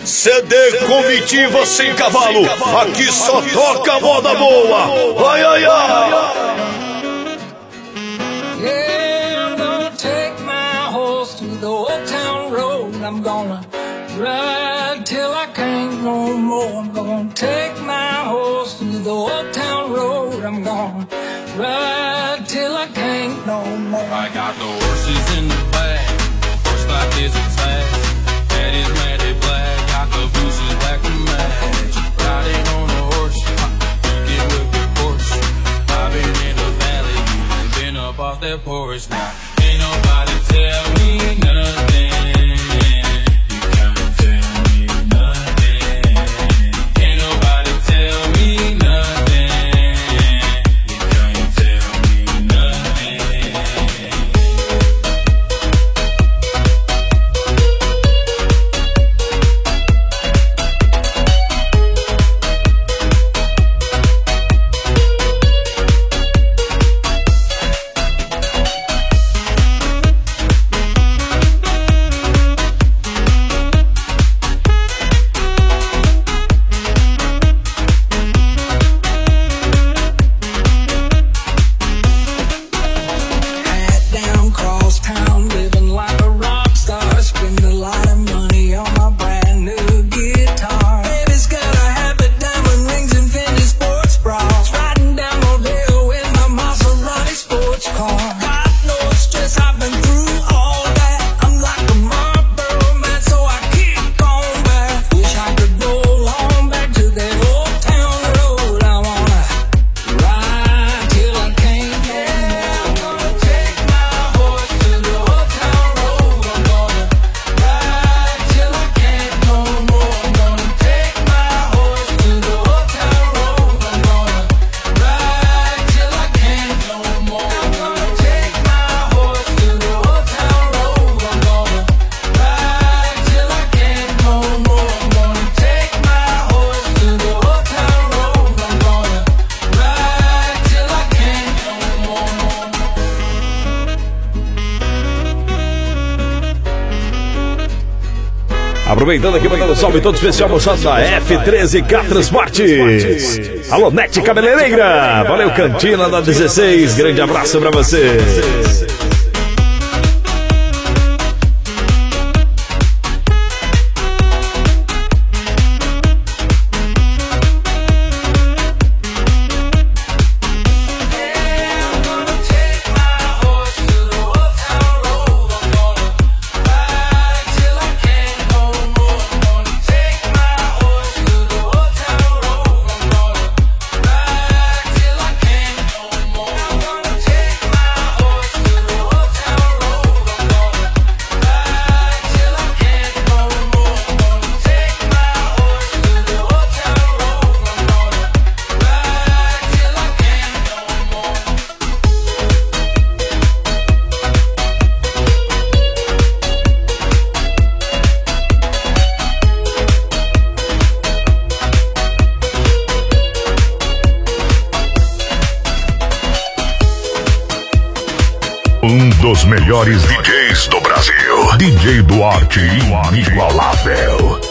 CD Comitiva Sem Cavalo, aqui só toca moda boa. Ai, ai, ai. Yeah, I'm gonna take my horse to the old town road. I'm gonna ride till I can't no more. I'm gonna take my horse to the old town road. I'm gonna ride till I can't no more. I got the horses in the back, horse like this is fast. Head is matted black, got the bushes black to match. Riding on a horse, you get with your horse. I've been in the valley, you been up off that porch. Now ain't nobody tell me nothing. You can't tell me nothing. Ain't nobody tell me nothing. You can't tell me nothing. Aproveitando aqui, mandando salve todo especial, moçada da F13K Transportes. Alô, Nete Cabeleireira. Valeu, Cantina da 16. Grande abraço pra você. Um dos melhores DJs do Brasil, DJ Duarte inigualável.